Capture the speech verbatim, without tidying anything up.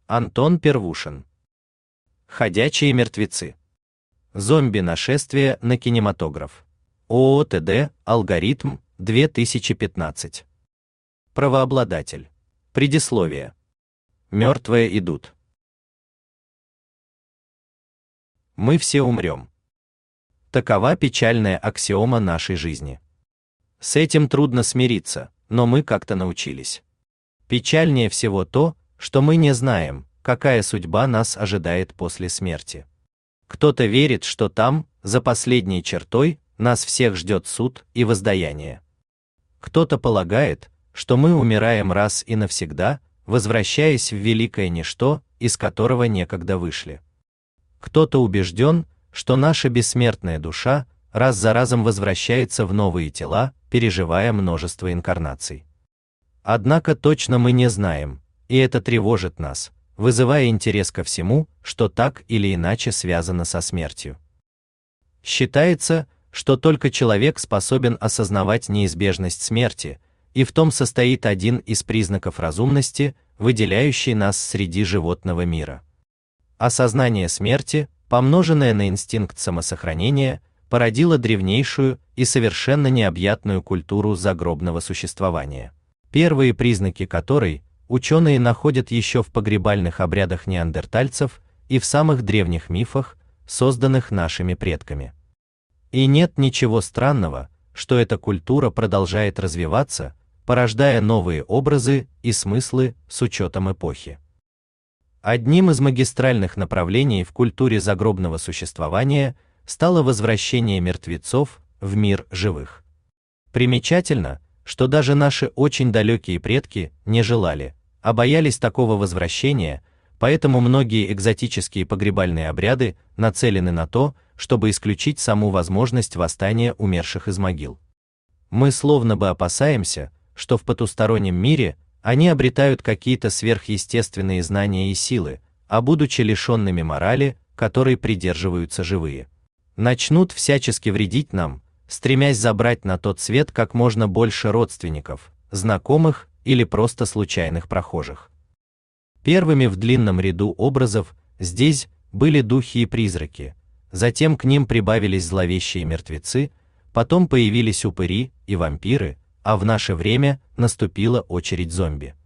Антон Первушин. Ходячие мертвецы. Зомби-нашествие на кинематограф. ООО ТД «Алгоритм», две тысячи пятнадцать. Правообладатель. Предисловие. Мертвые идут. Мы все умрем. Такова печальная аксиома нашей жизни. С этим трудно смириться, но мы как-то научились. Печальнее всего то, что мы не знаем, какая судьба нас ожидает после смерти. Кто-то верит, что там, за последней чертой, нас всех ждет суд и воздаяние. Кто-то полагает, что мы умираем раз и навсегда, возвращаясь в великое ничто, из которого некогда вышли. Кто-то убежден, что наша бессмертная душа раз за разом возвращается в новые тела, переживая множество инкарнаций. Однако точно мы не знаем, и это тревожит нас, вызывая интерес ко всему, что так или иначе связано со смертью. Считается, что только человек способен осознавать неизбежность смерти, и в том состоит один из признаков разумности, выделяющий нас среди животного мира. Осознание смерти, помноженное на инстинкт самосохранения, породило древнейшую и совершенно необъятную культуру загробного существования, первые признаки которой ученые находят еще в погребальных обрядах неандертальцев и в самых древних мифах, созданных нашими предками. И нет ничего странного, что эта культура продолжает развиваться, порождая новые образы и смыслы с учетом эпохи. Одним из магистральных направлений в культуре загробного существования стало возвращение мертвецов в мир живых. Примечательно, что даже наши очень далекие предки не желали, а боялись такого возвращения, поэтому многие экзотические погребальные обряды нацелены на то, чтобы исключить саму возможность восстания умерших из могил. Мы словно бы опасаемся, что в потустороннем мире они обретают какие-то сверхъестественные знания и силы, а будучи лишенными морали, которой придерживаются живые, начнут всячески вредить нам, стремясь забрать на тот свет как можно больше родственников, знакомых или просто случайных прохожих. Первыми в длинном ряду образов здесь были духи и призраки, затем к ним прибавились зловещие мертвецы, потом появились упыри и вампиры, а в наше время наступила очередь зомби.